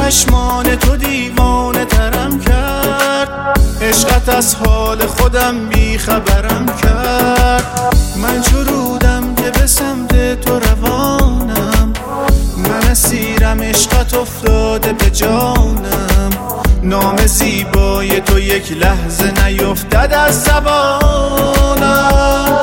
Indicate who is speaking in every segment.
Speaker 1: چشمان تو دیوانه ترم کرد، عشقت از حال خودم بی خبرم کرد. من چرودم که به سمت تو روانم، من اسیرم عشقت افتاده به جانم. نام زیبای تو یک لحظه نیفتد از زبانم.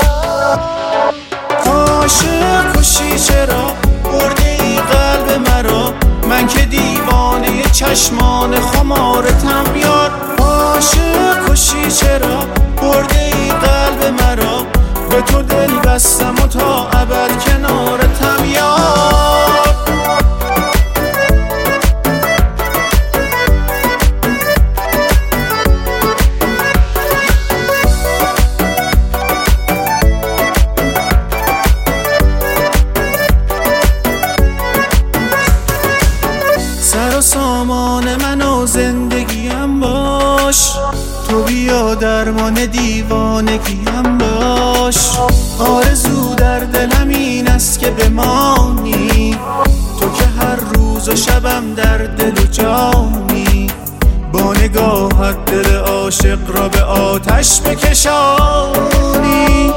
Speaker 1: عاشق کشی چرا برده ای قلب مرا، من که دیوانه چشمان خمارتم یار. عاشق کشی چرا برده ای قلب مرا، به تو دل بستم و تا ابد کنارتم یار. سر و سامان من و زندگیم باش، تو بیا درمان دیوانگیم باش. آرزو در دلم این است که بمانی، تو که هر روز و شبم در دل و جانی. با نگاهت دل عاشق را به آتش بکشانی.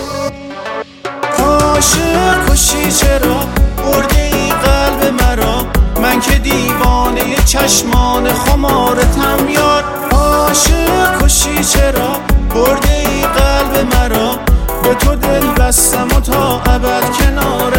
Speaker 1: عاشق کشی چرا برده ای قلب مرا، من که دیوانه چشمان خمارتم یار. عاشق کشی چرا برده ای قلب مرا، به تو دل بستم و تا ابد کنار